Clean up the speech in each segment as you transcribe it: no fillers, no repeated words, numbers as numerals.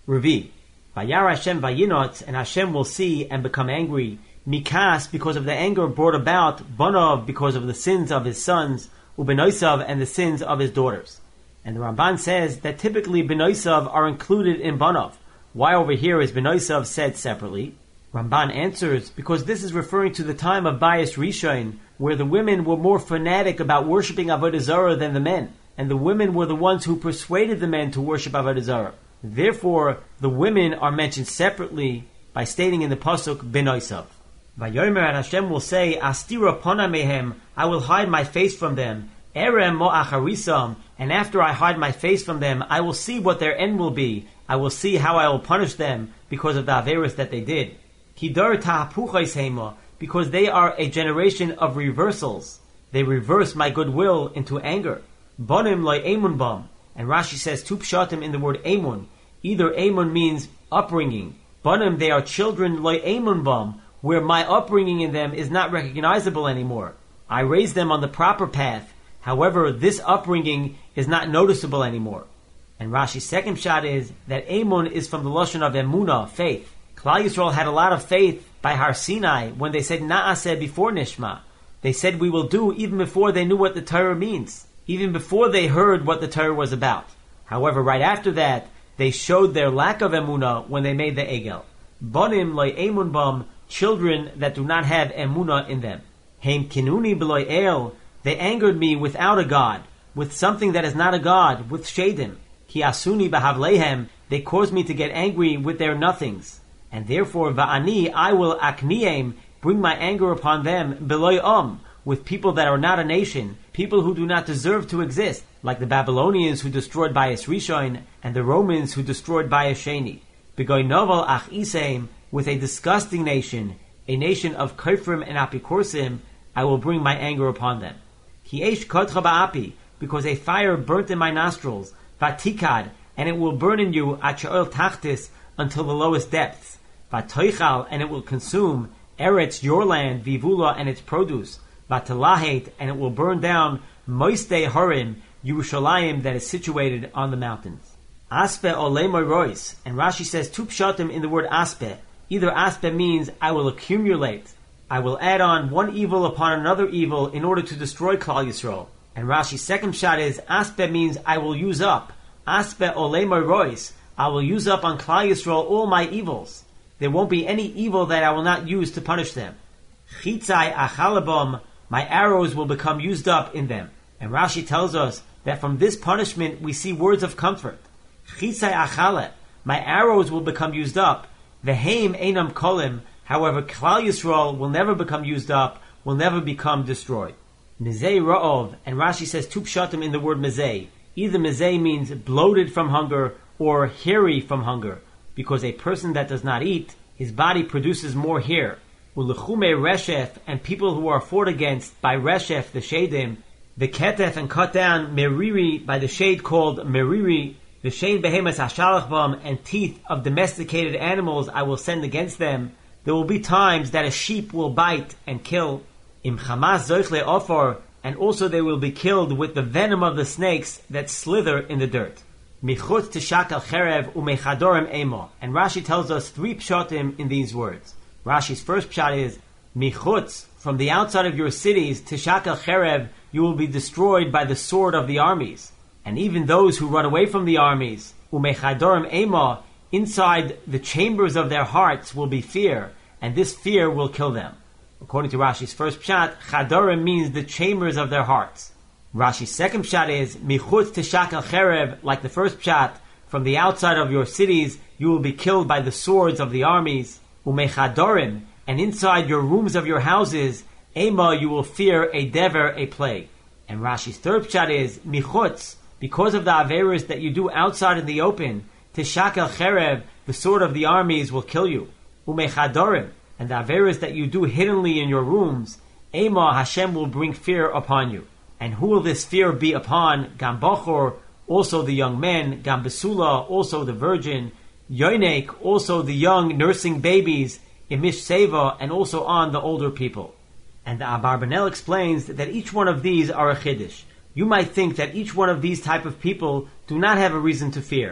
Revi. Vayar Hashem vayinot, and Hashem will see and become angry. Mikas, because of the anger brought about. Banov, because of the sins of his sons. Ubenoisav, and the sins of his daughters. And the Ramban says that typically Benoisav are included in Banov. Why over here is Benoisav said separately? Ramban answers, because this is referring to the time of Bayis Rishon, where the women were more fanatic about worshipping Avodah Zarah than the men. And the women were the ones who persuaded the men to worship Avodah Zarah. Therefore, the women are mentioned separately by stating in the Pasuk, Benoisav. Vayomer, and Hashem will say, Astira pona mehem, I will hide my face from them. Erem mo acharisam, and after I hide my face from them, I will see what their end will be. I will see how I will punish them because of the Averis that they did. Kidar tahapuchais hema, because they are a generation of reversals. They reverse my goodwill into anger. Bonim loy emun bam. And Rashi says two pshatim in the word emun. Either emun means upbringing. Bonim, they are children loy emun bam, where my upbringing in them is not recognizable anymore. I raised them on the proper path. However, this upbringing is not noticeable anymore. And Rashi's second shot is that emun is from the lashon of emunah, faith. Klal Yisrael had a lot of faith by Har Sinai when they said Na'aseh before Nishma. They said we will do even before they knew what the Torah means, even before they heard what the Torah was about. However, right after that, they showed their lack of emunah when they made the Egel. Bonim loy emun bam, children that do not have emunah in them. Heim kinuni b'loy el, they angered me without a God, with something that is not a God, with shadim. Ki asuni b'havlehem, they caused me to get angry with their nothings. And therefore, va'ani, I will akniem, bring my anger upon them, b'loy with people that are not a nation, people who do not deserve to exist, like the Babylonians who destroyed Bayis Rishon, and the Romans who destroyed Bayis Sheni. B'goy novel ach iseim, with a disgusting nation, a nation of Kofrim and Apikorsim, I will bring my anger upon them. Ki eish kodcha ba'api, because a fire burnt in my nostrils, vatikad, and it will burn in you at she'ol tachtis, until the lowest depths. Vatoichal, and it will consume Eretz, your land, Vivula, and its produce. Vatalahet, and it will burn down Moistei Harim, Yerushalayim, that is situated on the mountains. Aspe olemoy rois, and Rashi says two pshatim in the word aspe. Either aspe means I will accumulate, I will add on one evil upon another evil in order to destroy Klal Yisrael. And Rashi's second shot is aspe means I will use up. Aspe olemoy rois, I will use up on Klal Yisrael all my evils. There won't be any evil that I will not use to punish them. Chitzai achalabam, my arrows will become used up in them. And Rashi tells us that from this punishment we see words of comfort. Chitzai achale, my arrows will become used up. Veheim einam kolim, however, Klal Yisrael will never become used up, will never become destroyed. Mizei ra'ov, and Rashi says two pshatim in the word mizei. Either mizei means bloated from hunger or hairy from hunger, because a person that does not eat, his body produces more hair. Ulechume reshef, and people who are fought against by reshef, the shadim, the ketef, and cut down meriri, by the shade called meriri, the shade behemoth hashalachbam, and teeth of domesticated animals I will send against them. There will be times that a sheep will bite and kill. Im chamas zoichle ofar, and also they will be killed with the venom of the snakes that slither in the dirt. Michutz tishak al cherev umechadorem emo. And Rashi tells us three pshatim in these words. Rashi's first pshat is, Michutz, from the outside of your cities, tishak al cherev, you will be destroyed by the sword of the armies. And even those who run away from the armies, umechadorem emo, inside the chambers of their hearts will be fear, and this fear will kill them. According to Rashi's first pshat, chadorim means the chambers of their hearts. Rashi's second pshat is, Michutz tishak al cherev, like the first pshat, from the outside of your cities, you will be killed by the swords of the armies. Umechadorim, and inside your rooms of your houses, ema, you will fear a dever, a plague. And Rashi's third pshat is, Michutz, because of the averis that you do outside in the open, tishak al cherev, the sword of the armies will kill you. Umechadorim, and the averis that you do hiddenly in your rooms, ema, Hashem will bring fear upon you. And who will this fear be upon? Gam Bachor, also the young men, Gam Besula, also the virgin, Yoinek, also the young nursing babies, Imish Seva, and also on the older people. And the Abarbanel explains that each one of these are a chiddush. You might think that each one of these type of people do not have a reason to fear.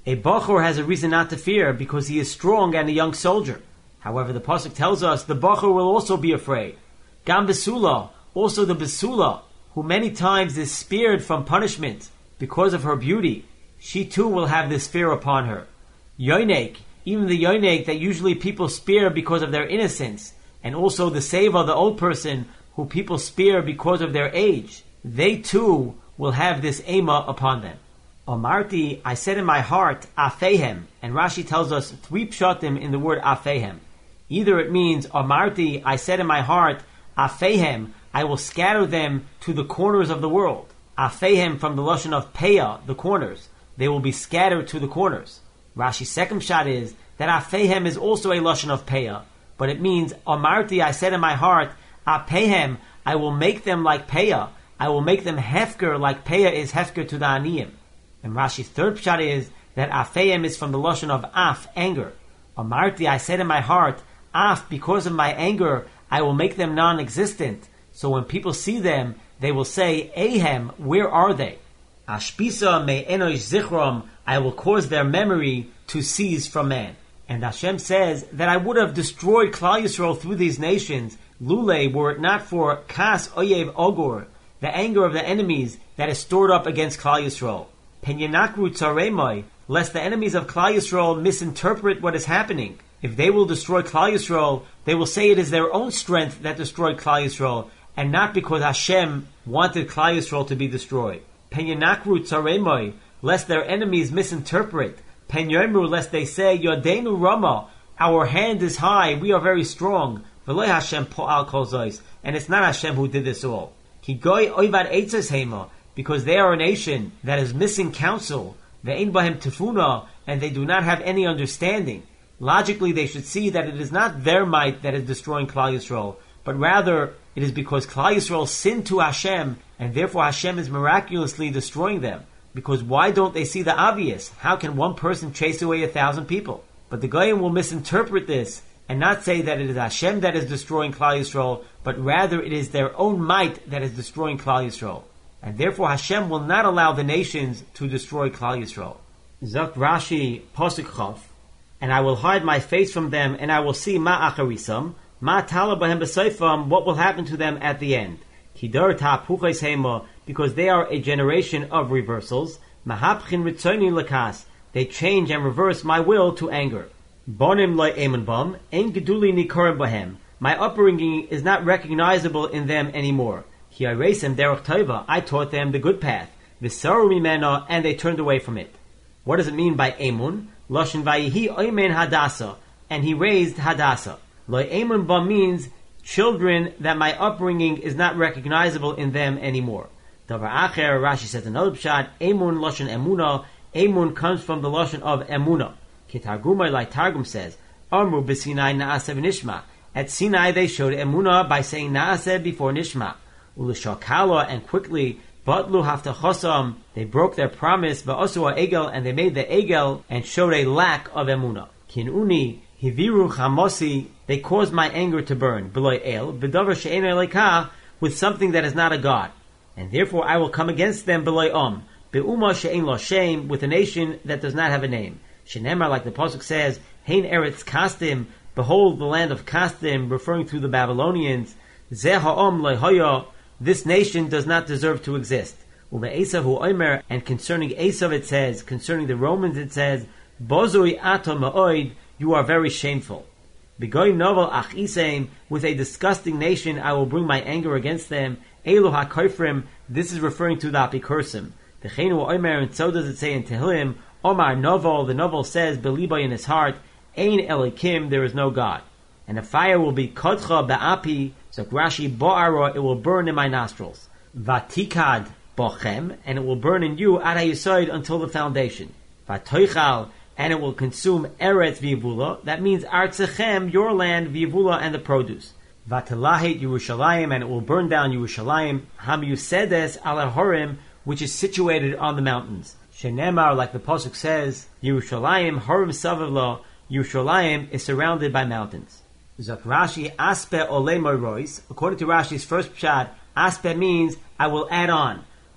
A Bachor has a reason not to fear because he is strong and a young soldier. However, the Pasuk tells us the Bachor will also be afraid. Gam Besula, also the Besula, who many times is spared from punishment because of her beauty, she too will have this fear upon her. Yonek, even the Yonek that usually people spare because of their innocence, and also the Seva, the old person, who people spare because of their age, they too will have this Ema upon them. Amarti, I said in my heart, Afehem, and Rashi tells us 3 pshatim in the word Afehem. Either it means, Amarti, I said in my heart, Afehem, I will scatter them to the corners of the world. Afehem from the lashon of Peah, the corners. They will be scattered to the corners. Rashi's second shot is that Afehem is also a lashon of Peah, but it means, Amarti, I said in my heart, Apehem, I will make them like Peah. I will make them hefker like Peah is hefker to the Aniyim. And Rashi's third shot is that Afehem is from the lashon of Af, anger. Amarti, I said in my heart, Af, because of my anger, I will make them non-existent. So when people see them, they will say, Ahem, where are they? Ashpisa me enosh zichrom, I will cause their memory to cease from man. And Hashem says that I would have destroyed Klal Yisrael through these nations, lule, were it not for kas oyev ogor, the anger of the enemies that is stored up against Klal Yisrael. Penyanakru tzaremoi, lest the enemies of Klal Yisrael misinterpret what is happening. If they will destroy Klal Yisrael, they will say it is their own strength that destroyed Klal Yisrael, and not because Hashem wanted Klal Yisrael to be destroyed. Penyanakru tzaremoi, lest their enemies misinterpret. Penyomru, lest they say, Yodenu Rama, our hand is high, we are very strong. V'lo Hashem po'al kol zois, and it's not Hashem who did this all. Ki goy oivad eitzes hema, because they are a nation that is missing counsel. Ve'ein bahem tefuna, and they do not have any understanding. Logically, they should see that it is not their might that is destroying Klal Yisrael, but rather it is because Klal Yisrael sinned to Hashem, and therefore Hashem is miraculously destroying them. Because why don't they see the obvious? How can one person chase away 1,000 people? But the Goyim will misinterpret this and not say that it is Hashem that is destroying Klal Yisrael, but rather it is their own might that is destroying Klal Yisrael. And therefore Hashem will not allow the nations to destroy Klal Yisrael. Zok Rashi Posuk Chof, and I will hide my face from them, and I will see ma acharisam, ma tala bahem b'seifam, what will happen to them at the end. Kidar ta'puches hema, because they are a generation of reversals. Mahapchin ritzoni lakas, they change and reverse my will to anger. Bonim loy emun bam, ein geduli nikorim bahem, my upbringing is not recognizable in them anymore. Ki aresem derech tova, I taught them the good path. V'saru mimena, and they turned away from it. What does it mean by emun? Loshin vayihi oimen hadasa, and he raised Hadassah. Loy emun bam means children that my upbringing is not recognizable in them anymore. Davar acher, Rashi says another pshat, emun loshin emuna, emun comes from the loshin of emuna. Kitargumai, like Targum says, Amru b'Sinai na'aseh v'nishma. At Sinai they showed emuna by saying na'aseh before nishma. Ulishakala, and quickly, batlu haftachosam, they broke their promise, va'osu egel, and they made the egel, and showed a lack of emuna. Kinuni, hiviru chamosi, they caused my anger to burn, beloy el, b'davar she'en elokah, with something that is not a god. And therefore I will come against them beloy be'uma she'en lo shem, with a nation that does not have a name. Shenemar, like the Pasuk says, hein eretz kastim, behold the land of Kastim, referring to the Babylonians. Zeh ha'om lo hoya, this nation does not deserve to exist. Uve'esav hu omer, and concerning Esav it says, concerning the Romans it says, bozui ato ma'oid, you are very shameful. Begoy novel ach isem, with a disgusting nation I will bring my anger against them. Elu ha'koifrim, this is referring to the Apikursim. The Chenu omer, and so does it say in Tehillim, Omar novel, the novel says, beliba in his heart, ein elikim, there is no God. And the fire will be kodcha ba'api, so Rashi bo'ara, it will burn in my nostrils. Vatikad bochem, and it will burn in you ad ha'yisoid until the foundation. Vatoichal, and it will consume eretz v'yivula, that means artzechem, your land, v'yivula, and the produce. Vatalahit Yerushalayim, and it will burn down Yerushalayim, ham yusedes ala horim, which is situated on the mountains. Shenemar, like the Pasuk says, Yerushalayim horim savavla, Yerushalayim is surrounded by mountains. Zok Rashi, aspe ole moirois, according to Rashi's first pshat, aspe means, I will add on.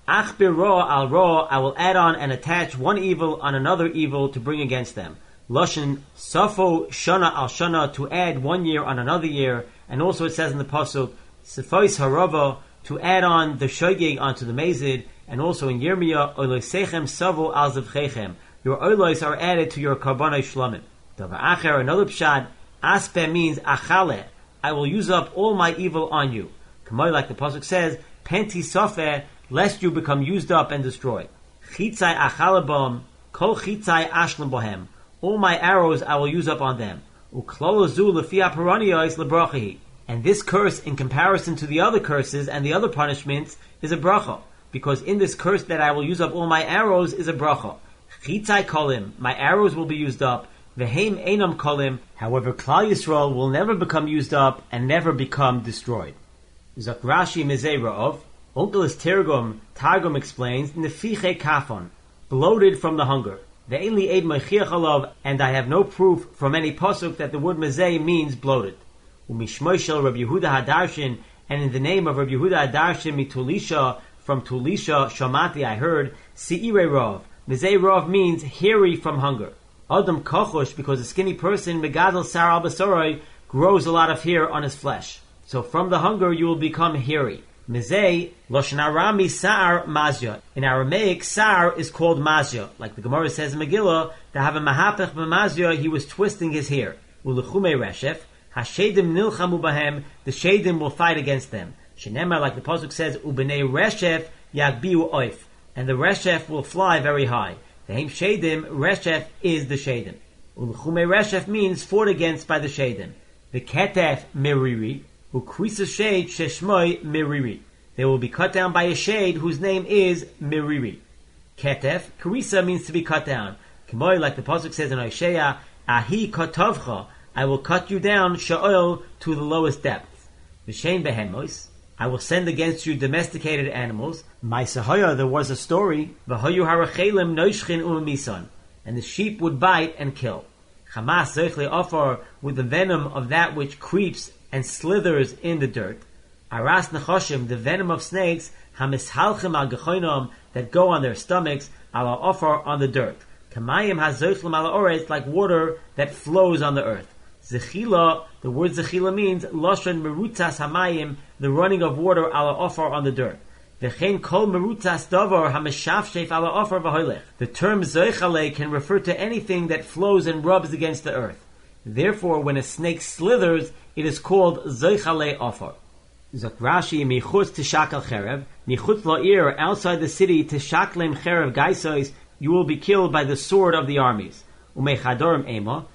Ach b'ro al ro, I will add on and attach one evil on another evil to bring against them. Loshen safo shana al shana, to add 1 year on another year. And also it says in the pasuk, Sefois harava, to add on the shogeg onto the mazid. And also in Yirmiyah, Oilosechem savo al zevchechem, your oilos are added to your karbanai shlamim. Davar acher, another pshat, aspe means achale, I will use up all my evil on you. Kamoi, like the pasuk says, penti sofeh, lest you become used up and destroyed. Chitzai achalabam, kol chitzai ashlam bohem, all my arrows I will use up on them. Uklolozu lefi aparaniyos lebrachahi, and this curse in comparison to the other curses and the other punishments is a bracha, because in this curse that I will use up all my arrows is a bracha. Chitzai kolim, my arrows will be used up. Veheim enam kolim, however Klal Yisrael will never become used up and never become destroyed. Zok Rashi Mizei Ra'ov, Onkelos Targum explains, Nefiche kafon, bloated from the hunger. Ve'enli eid mechiach alav, and I have no proof from any pasuk that the word mezei means bloated. Umishmoishel Rabbi Yehuda Hadarshin, and in the name of Rabbi Yehuda Hadarshin mitulisha, from Tulisha Shamati I heard, Se'irei Rav. Mezei Rav means hairy from hunger. Adam kochosh, because a skinny person, megadol sar al basoroi, grows a lot of hair on his flesh. So from the hunger you will become hairy. Mezei, Loshen Arami sar mazya. In Aramaic, sar is called mazya. Like the Gemara says in Megillah, to have a mahapech b'mazya, he was twisting his hair. Ulechume reshef, hashedim nilchamu bahem, the shedim will fight against them. Shenemar, like the pasuk says, ubenei reshef yagbiu oif, and the reshef will fly very high. The Heim Shedim, Reshef is the Shedim. Ulchume Reshef means fought against by the Shedim. The Ketef Meriri, who Krisa Shade Sheshmoi Meriri. They will be cut down by a shade whose name is Meriri. Ketef, Krisa means to be cut down. Kemoi, like the pasuk says in Isaiah, Ahi Kotovcha, I will cut you down, Sha'ol, to the lowest depth. V'shein Behemos, I will send against you domesticated animals. My Sahaya, there was a story. V'hayu harachelim noishchin umamisan, and the sheep would bite and kill. Hamas zeichle offer, with the venom of that which creeps and slithers in the dirt. Aras nechoshim, the venom of snakes. Hamishalchem al gechoinam, that go on their stomachs. Ala offer on the dirt. Kamayim hazoichlem ala oretz, like water that flows on the earth. Zechila, the word Zechila means Lashon Merutas Hamayim, the running of water ala offer on the dirt. V'chein kol Merutas Davar Hameshafshef ala offer v'hoilech. The term Zoichale can refer to anything that flows and rubs against the earth. Therefore, when a snake slithers, it is called Zoichale offer. Zok Rashi, Michutz Tishakal Cherev, Michutz La'ir, outside the city, Tishaklem Cherev Gaisois, you will be killed by the sword of the armies. Umechadorim Ema,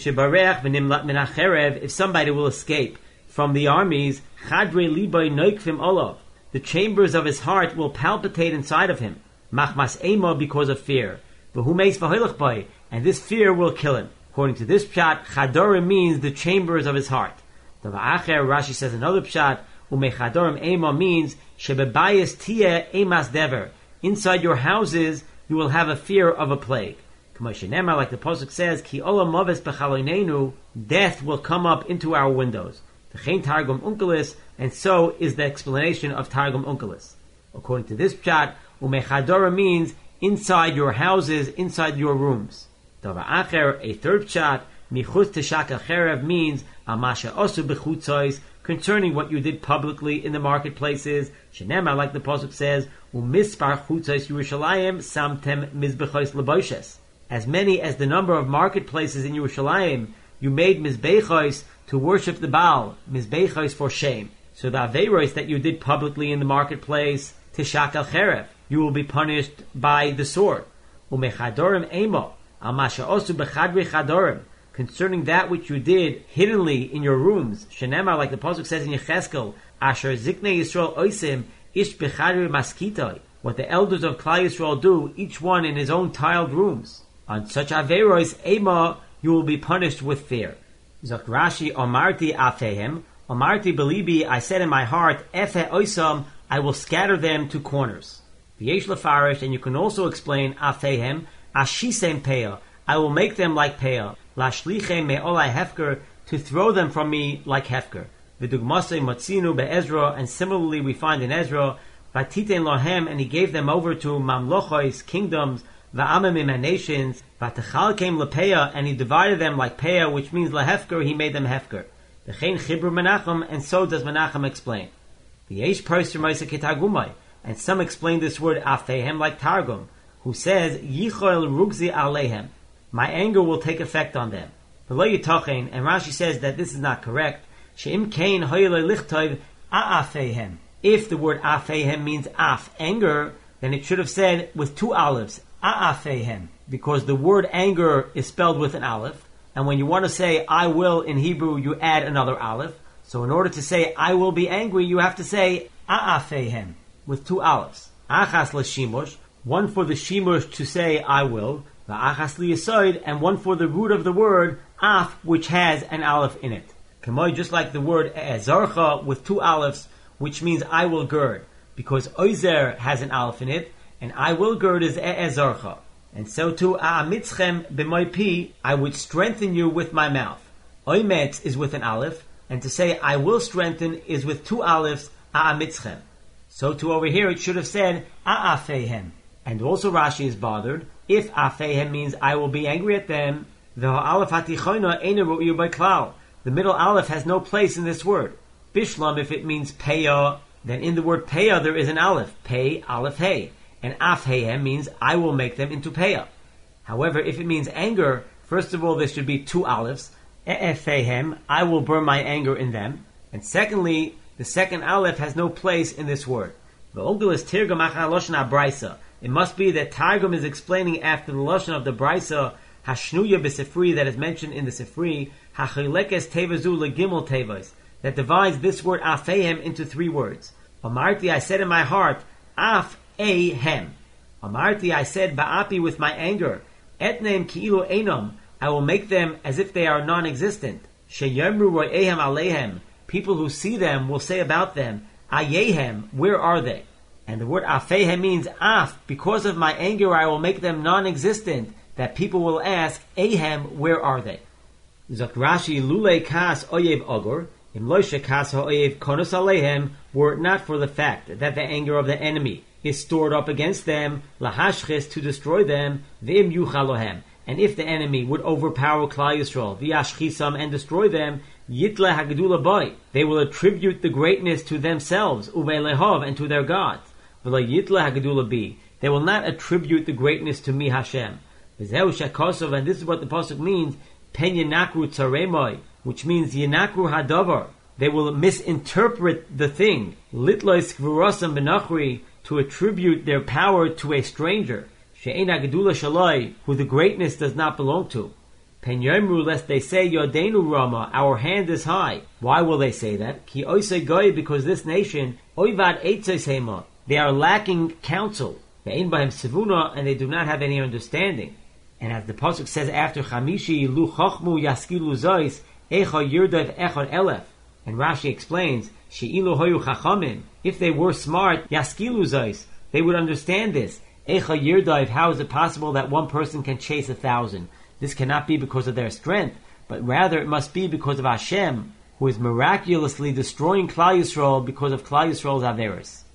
if somebody will escape from the armies, the chambers of his heart will palpitate inside of him, because of fear. And this fear will kill him. According to this pshat, chadorim means the chambers of his heart. Rashi says another pshat, means inside your houses you will have a fear of a plague. Like the pasuk says, Ki olam moves b'chaloneinu, death will come up into our windows. V'chein Targum Onkelos, and so is the explanation of Targum Onkelos. According to this pshat, umechadora means inside your houses, inside your rooms. Davar acher, a third pshat, michutz teshakal cherev means amasha osu b'chutzois, concerning what you did publicly in the marketplaces. Shenema, like the pasuk says, umispar chutzois Yerushalayim samtem mizbechois leboshes. As many as the number of marketplaces in Yerushalayim, you made mizbechos to worship the Baal, mizbechos for shame. So the averos that you did publicly in the marketplace, tishakal cherev, you will be punished by the sword. Umechadorim emo, amasha osu bechadri chadorim, concerning that which you did hiddenly in your rooms. Shenemar, like the pasuk says in Yecheskel, asher ziknei Yisrael oisim ish bechadri maskitoi, what the elders of Klal Yisrael do, each one in his own tiled rooms. On such averos, ema, you will be punished with fear. Zok Rashi, Omarti afehem, Omarti belibi, I said in my heart, efe oisam, I will scatter them to corners. V'yesh lefarish, and you can also explain afehem, ashisem peah, I will make them like peah, lashlichem me'olai hefker, to throw them from me like hefker. V'dugmasei motzinu be'ezra, and similarly we find in Ezra, Vatiten lohem, and he gave them over to mamlochos, kingdoms, va'amim and nations, vatechalkem lepeah, and he divided them like peah, which means lahefker, he made them hefker. V'chein chibur Menachem, and so does Menachem explain. V'yesh parser ma'aseh ketargumai, and some explain this word afehem like Targum, who says, yichol rugzi alehem, my anger will take effect on them. V'lo yitochen, and Rashi says that this is not correct, she'im kein hoyle lichtov a'afehem. If the word afehem means af, anger, then it should have said with two olives, a'afehem, because the word anger is spelled with an aleph, and when you want to say I will in Hebrew, you add another aleph. So in order to say I will be angry, you have to say a'afehem, with two olives. Achas l'shimush, one for the shimush to say I will, v'achas liyasoid, and one for the root of the word af, which has an aleph in it. Kamoy, just like the word ezarcha with two olives, which means I will gird, because oizer has an aleph in it, and I will gird is ezarcha. And so too, a'amitzchem b'moy pi, I would strengthen you with my mouth. Oimetz is with an aleph, and to say I will strengthen is with two olives, a'amitzchem. So too over here it should have said a'afehem. And also Rashi is bothered, if afehem means I will be angry at them, the aleph hatichoina eina ru'yu by klal. The middle aleph has no place in this word. Bishlam, if it means peya, then in the word peya there is an aleph, pei, aleph, hey. And afhehem means I will make them into peya. However, if it means anger, first of all there should be two olives, e'efehem, I will burn my anger in them. And secondly, the second aleph has no place in this word. The ogul is tirgum achar loshen ha-braisa. It must be that Targum is explaining after the loshen of the braisa, hashnuya b'sefri, that is mentioned in the sefri, hachilekes tevazu legimel tevas, that divides this word afehem into three words. Amarti, I said in my heart, af hem. Amarti, I said ba'api, with my anger, etnem ki'ilu enom, I will make them as if they are non-existent. Sheyemru ro'ehem alehem, people who see them will say about them, ayehem, where are they? And the word afehem means af, because of my anger I will make them non-existent, that people will ask, ahem, where are they? Zok Rashi, lulei kas oyev ogor, im loishe kas ha'oyev konus alehem, were it not for the fact that the anger of the enemy is stored up against them, lahashchis, to destroy them, v'im yuchalohem, and if the enemy would overpower Klal Yisrael, v'yashchisam, and destroy them, yitle hagedula boy, they will attribute the greatness to themselves, uve'lehov, and to their gods. V'lo yitle hagedula bi, they will not attribute the greatness to me, Hashem. V'zeu shekosov, and this is what the pasuk means, pen yenakru tzaremoy, which means yenakru hadavar, they will misinterpret the thing, litlois k'vurosam benachri, to attribute their power to a stranger, she'ena gedula shaloi, who the greatness does not belong to. Pen yomru, lest they say, Yodenu Rama, our hand is high. Why will they say that? Ki oisei goy, because this nation, oivad eitzos hema, they are lacking counsel. Ve'ein bahem sivuna, and they do not have any understanding. And as the pasuk says after Chamishi, lu chochmu yaskilu zois, echa yirdav echad elef. And Rashi explains, she'ilu hoyu chachamim, if they were smart, yaskilu zois, they would understand this. Echa yirdav, how is it possible that one person can chase 1,000? This cannot be because of their strength, but rather it must be because of Hashem, who is miraculously destroying Klal Yisrael because of Klal Yisrael's averis.